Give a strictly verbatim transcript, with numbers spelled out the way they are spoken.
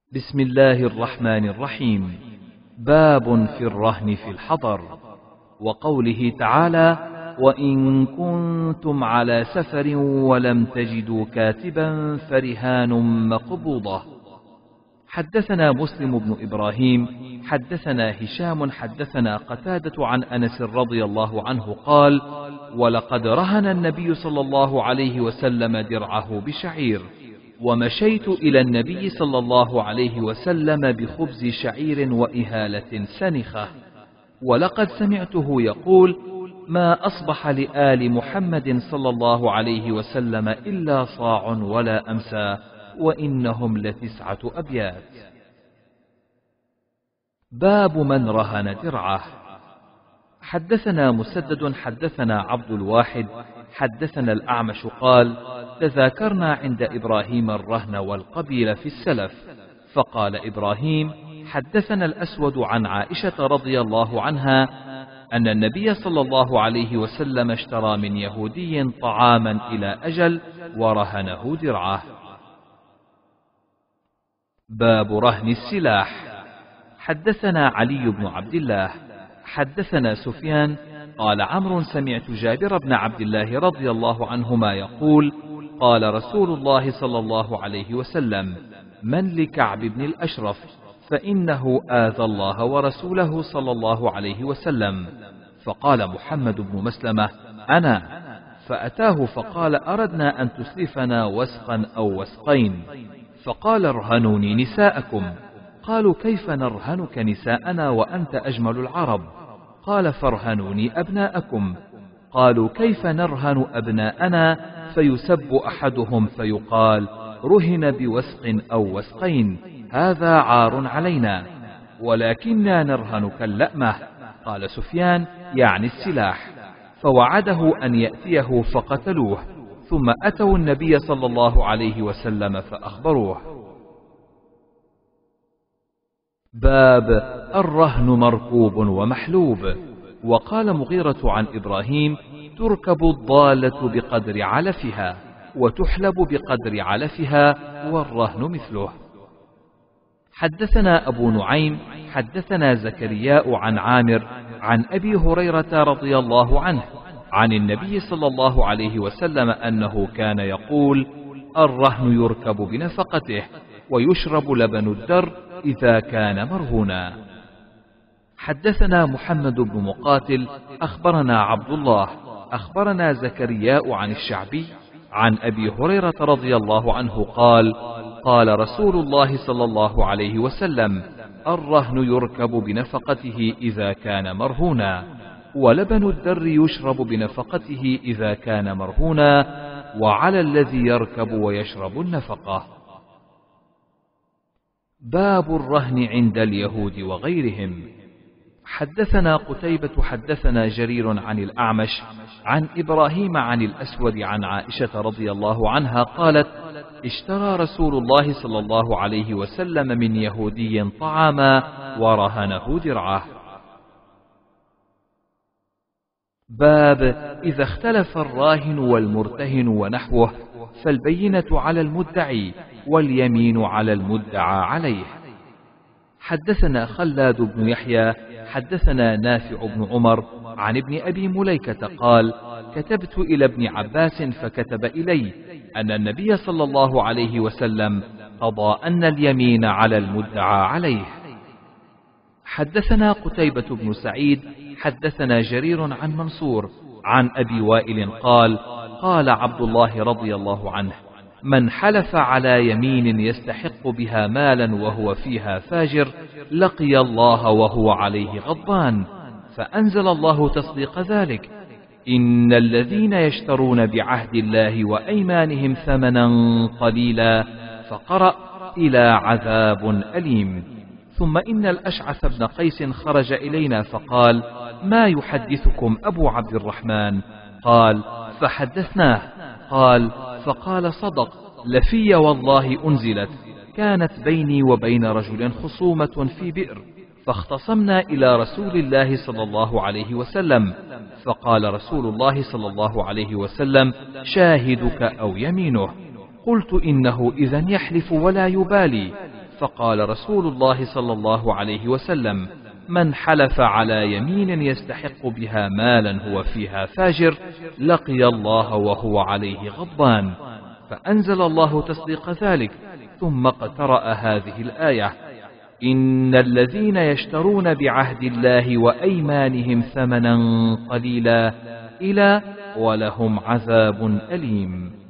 بسم الله الرحمن الرحيم. باب في الرهن في الحضر. وقوله تعالى: وإن كنتم على سفر ولم تجدوا كاتبا فرهان مقبوضة. حدثنا مسلم بن إبراهيم حدثنا هشام حدثنا قتادة عن أنس رضي الله عنه قال: ولقد رهن النبي صلى الله عليه وسلم درعه بشعير، ومشيت إلى النبي صلى الله عليه وسلم بخبز شعير وإهالة سنخة، ولقد سمعته يقول: ما أصبح لآل محمد صلى الله عليه وسلم إلا صاع ولا أمسى، وإنهم لتسعة أبيات. باب من رهن درعه. حدثنا مسدد حدثنا عبد الواحد حدثنا الأعمش قال: تذاكرنا عند إبراهيم الرهن والقبيل في السلف، فقال إبراهيم: حدثنا الأسود عن عائشة رضي الله عنها أن النبي صلى الله عليه وسلم اشترى من يهودي طعاما إلى أجل ورهنه درعه. باب رهن السلاح. حدثنا علي بن عبد الله حدثنا سفيان قال: عمرو سمعت جابر بن عبد الله رضي الله عنهما يقول: قال رسول الله صلى الله عليه وسلم: من لكعب بن الأشرف فإنه آذى الله ورسوله صلى الله عليه وسلم. فقال محمد بن مسلمة: أنا. فأتاه فقال: أردنا أن تسلفنا وسقا أو وسقين، فقال: ارهنوني نساءكم. قالوا: كيف نرهنك نساءنا وأنت أجمل العرب؟ قال: فارهنوني أبناءكم. قالوا: كيف نرهن أبناءنا؟ فيسب أحدهم فيقال: رهن بوسق أو وسقين، هذا عار علينا، ولكننا نرهنك اللأمة. قال سفيان: يعني السلاح. فوعده أن يأتيه فقتلوه، ثم أتوا النبي صلى الله عليه وسلم فأخبروه. باب الرهن مركوب ومحلوب. وقال مغيرة عن إبراهيم: تركب الضالة بقدر علفها، وتحلب بقدر علفها، والرهن مثله. حدثنا أبو نعيم حدثنا زكرياء عن عامر عن أبي هريرة رضي الله عنه عن النبي صلى الله عليه وسلم أنه كان يقول: الرهن يركب بنفقته، ويشرب لبن الدر إذا كان مرهونا. حدثنا محمد بن مقاتل أخبرنا عبد الله أخبرنا زكرياء عن الشعبي عن أبي هريرة رضي الله عنه قال: قال رسول الله صلى الله عليه وسلم: الرهن يركب بنفقته إذا كان مرهونا، ولبن الدر يشرب بنفقته إذا كان مرهونا، وعلى الذي يركب ويشرب النفقة. باب الرهن عند اليهود وغيرهم. حدثنا قتيبة حدثنا جرير عن الأعمش عن إبراهيم عن الأسود عن عائشة رضي الله عنها قالت: اشترى رسول الله صلى الله عليه وسلم من يهودي طعاما ورهنه درعه. باب إذا اختلف الراهن والمرتهن ونحوه، فالبينة على المدعي واليمين على المدعى عليه. حدثنا خلاد بن يحيى حدثنا نافع بن عمر عن ابن أبي مليكة قال: كتبت إلى ابن عباس فكتب إلي أن النبي صلى الله عليه وسلم قضى أن اليمين على المدعى عليه. حدثنا قتيبة بن سعيد حدثنا جرير عن منصور عن أبي وائل قال: قال عبد الله رضي الله عنه: من حلف على يمين يستحق بها مالا وهو فيها فاجر لقي الله وهو عليه غضبان، فأنزل الله تصديق ذلك: إن الذين يشترون بعهد الله وأيمانهم ثمنا قليلا، فقرأ إلى عذاب أليم. ثم إن الأشعث بن قيس خرج إلينا فقال: ما يحدثكم أبو عبد الرحمن؟ قال: فحدثناه. قال: فقال: صدق، لفي والله أنزلت، كانت بيني وبين رجل خصومة في بئر، فاختصمنا إلى رسول الله صلى الله عليه وسلم، فقال رسول الله صلى الله عليه وسلم: شاهدك أو يمينه. قلت: إنه إذن يحلف ولا يبالي، فقال رسول الله صلى الله عليه وسلم: من حلف على يمين يستحق بها مالا هو فيها فاجر لقي الله وهو عليه غضبان. فأنزل الله تصديق ذلك، ثم اقترأ هذه الآية: إن الذين يشترون بعهد الله وأيمانهم ثمنا قليلا إلى ولهم عذاب أليم.